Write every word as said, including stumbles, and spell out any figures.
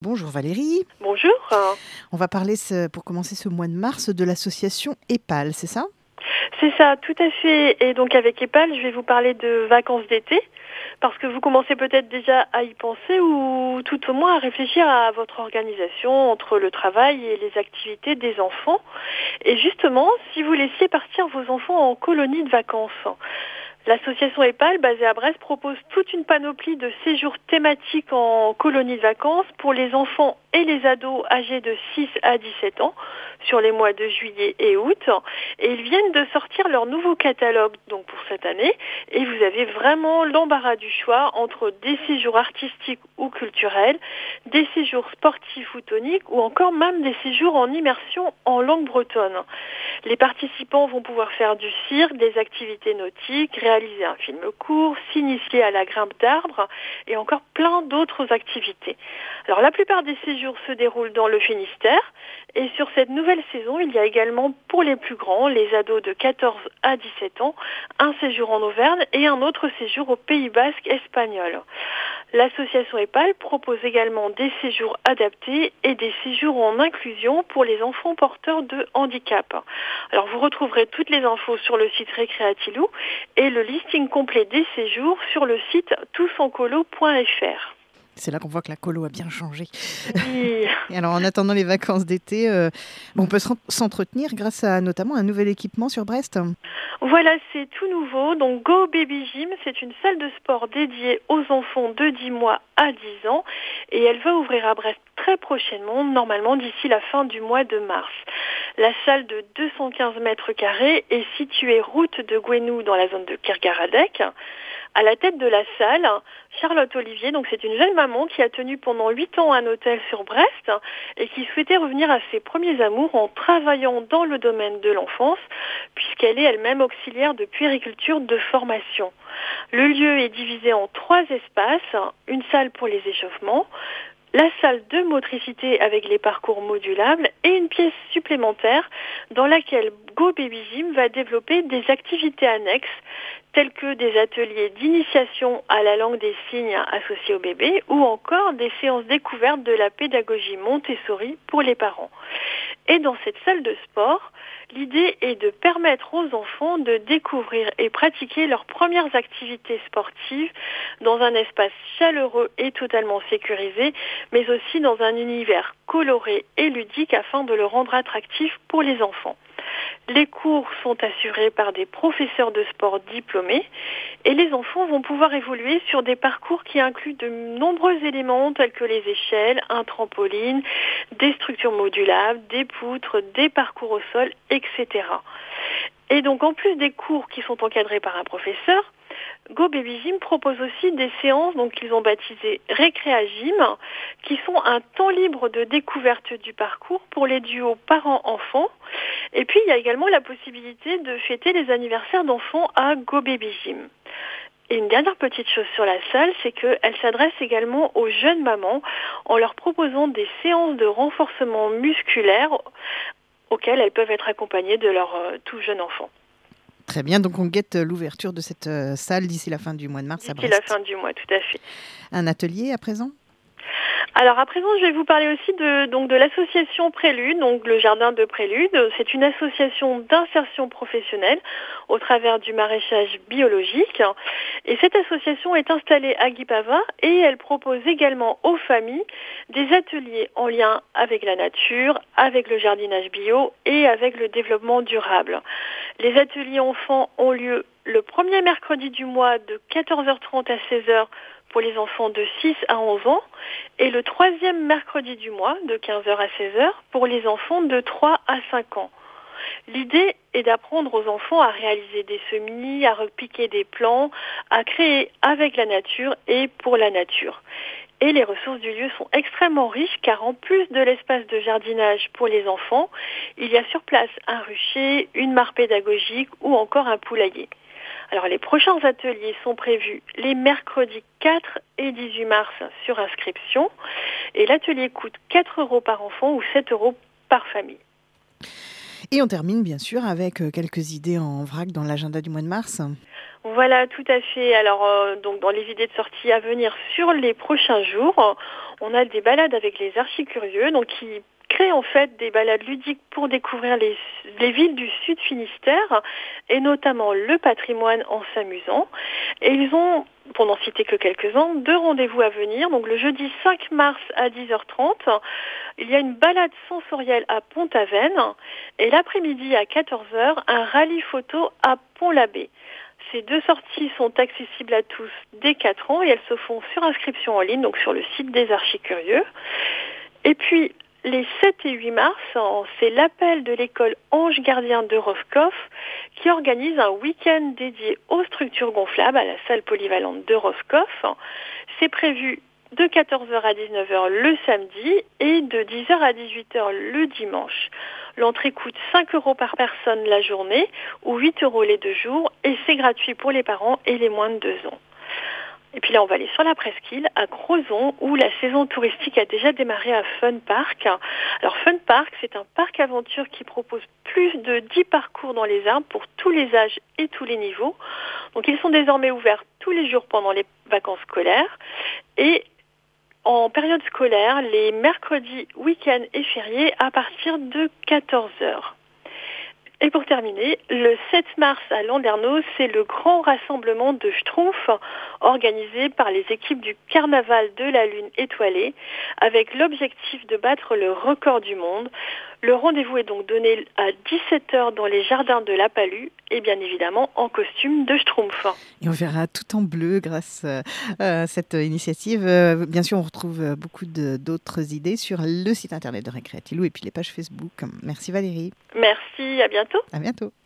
Bonjour Valérie. Bonjour. On va parler ce- pour commencer ce mois de mars de l'association EPAL, c'est ça? C'est ça, tout à fait. Et donc avec EPAL, je vais vous parler de vacances d'été, parce que vous commencez peut-être déjà à y penser ou tout au moins à réfléchir à votre organisation entre le travail et les activités des enfants. Et justement, si vous laissiez partir vos enfants en colonie de vacances, l'association EPAL, basée à Brest, propose toute une panoplie de séjours thématiques en colonie de vacances pour les enfants et les ados âgés de six à dix-sept ans sur les mois de juillet et août. Et ils viennent de sortir leur nouveau catalogue donc pour cette année. Et vous avez vraiment l'embarras du choix entre des séjours artistiques ou culturels, des séjours sportifs ou toniques ou encore même des séjours en immersion en langue bretonne. Les participants vont pouvoir faire du cirque, des activités nautiques, réaliser un film court, s'initier à la grimpe d'arbres et encore plein d'autres activités. Alors la plupart des séjours se déroulent dans le Finistère et sur cette nouvelle saison, il y a également pour les plus grands, les ados de quatorze à dix-sept ans, un séjour en Auvergne et un autre séjour au Pays Basque espagnol. L'association EPAL propose également des séjours adaptés et des séjours en inclusion pour les enfants porteurs de handicap. Alors vous retrouverez toutes les infos sur le site Récréatilou et le listing complet des séjours sur le site tousencolo point f r. C'est là qu'on voit que la colo a bien changé. Oui. Et alors en attendant les vacances d'été, euh, bon, on peut se ren- s'entretenir grâce à notamment un nouvel équipement sur Brest. Voilà, c'est tout nouveau. Donc Go Baby Gym, c'est une salle de sport dédiée aux enfants de dix mois à dix ans et elle va ouvrir à Brest très prochainement, normalement d'ici la fin du mois de mars. La salle de deux cent quinze mètres carrés est située route de Gouenou dans la zone de Kergaradec. À la tête de la salle, Charlotte Olivier, donc c'est une jeune maman qui a tenu pendant huit ans un hôtel sur Brest et qui souhaitait revenir à ses premiers amours en travaillant dans le domaine de l'enfance, puisqu'elle est elle-même auxiliaire de puériculture de formation. Le lieu est divisé en trois espaces, une salle pour les échauffements, la salle de motricité avec les parcours modulables et une pièce supplémentaire dans laquelle Go Baby Gym va développer des activités annexes telles que des ateliers d'initiation à la langue des signes associés au bébé ou encore des séances découvertes de la pédagogie Montessori pour les parents. Et dans cette salle de sport, l'idée est de permettre aux enfants de découvrir et pratiquer leurs premières activités sportives dans un espace chaleureux et totalement sécurisé, mais aussi dans un univers coloré et ludique afin de le rendre attractif pour les enfants. Les cours sont assurés par des professeurs de sport diplômés et les enfants vont pouvoir évoluer sur des parcours qui incluent de nombreux éléments tels que les échelles, un trampoline, des structures modulables, des poutres, des parcours au sol, et cetera. Et donc en plus des cours qui sont encadrés par un professeur, Go Baby Gym propose aussi des séances donc qu'ils ont baptisées Récréa Gym, qui sont un temps libre de découverte du parcours pour les duos parents-enfants. Et puis il y a également la possibilité de fêter les anniversaires d'enfants à Go Baby Gym. Et une dernière petite chose sur la salle, c'est qu'elle s'adresse également aux jeunes mamans en leur proposant des séances de renforcement musculaire auxquelles elles peuvent être accompagnées de leur euh, tout jeune enfant. Très bien, donc on guette l'ouverture de cette euh, salle d'ici la fin du mois de mars à D'ici la Brest. fin du mois, tout à fait. Un atelier à présent? Alors à présent, je vais vous parler aussi de, donc, de l'association Prélude, donc le jardin de Prélude. C'est une association d'insertion professionnelle au travers du maraîchage biologique. Et cette association est installée à Guipava et elle propose également aux familles des ateliers en lien avec la nature, avec le jardinage bio et avec le développement durable. Les ateliers enfants ont lieu le premier mercredi du mois de quatorze heures trente à seize heures pour les enfants de six à onze ans et le troisième mercredi du mois de quinze heures à seize heures pour les enfants de trois à cinq ans. L'idée est d'apprendre aux enfants à réaliser des semis, à repiquer des plants, à créer avec la nature et pour la nature. Et les ressources du lieu sont extrêmement riches car en plus de l'espace de jardinage pour les enfants, il y a sur place un rucher, une mare pédagogique ou encore un poulailler. Alors les prochains ateliers sont prévus les mercredis quatre et dix-huit mars sur inscription et l'atelier coûte quatre euros par enfant ou sept euros par famille. Et on termine bien sûr avec quelques idées en vrac dans l'agenda du mois de mars. Voilà, tout à fait. Alors, euh, donc dans les idées de sortie à venir sur les prochains jours, on a des balades avec les archicurieux, donc qui créent en fait des balades ludiques pour découvrir les, les villes du Sud Finistère et notamment le patrimoine en s'amusant. Et ils ont, pour n'en citer que quelques-uns, deux rendez-vous à venir. Donc le jeudi cinq mars à dix heures trente, il y a une balade sensorielle à Pont-Aven et l'après-midi à quatorze heures, un rallye photo à Pont-l'Abbé. Ces deux sorties sont accessibles à tous dès quatre ans et elles se font sur inscription en ligne, donc sur le site des Archicurieux. Et puis, les sept et huit mars, c'est l'appel de l'école Ange Gardien de Roscoff qui organise un week-end dédié aux structures gonflables à la salle polyvalente de Roscoff. C'est prévu de quatorze heures à dix-neuf heures le samedi et de dix heures à dix-huit heures le dimanche. L'entrée coûte cinq euros par personne la journée ou huit euros les deux jours et c'est gratuit pour les parents et les moins de deux ans. Et puis là, on va aller sur la presqu'île à Crozon où la saison touristique a déjà démarré à Fun Park. Alors Fun Park, c'est un parc aventure qui propose plus de dix parcours dans les arbres pour tous les âges et tous les niveaux. Donc ils sont désormais ouverts tous les jours pendant les vacances scolaires et en période scolaire, les mercredis, week-ends et fériés à partir de quatorze heures. Et pour terminer, le sept mars à Landerneau, c'est le grand rassemblement de Schtroumpfs organisé par les équipes du Carnaval de la Lune étoilée avec l'objectif de battre le record du monde. Le rendez-vous est donc donné à dix-sept heures dans les jardins de la Palue et bien évidemment en costume de Schtroumpf. Et on verra tout en bleu grâce à cette initiative. Bien sûr, on retrouve beaucoup de, d'autres idées sur le site internet de Récréatilou et puis les pages Facebook. Merci Valérie. Merci, à bientôt. À bientôt.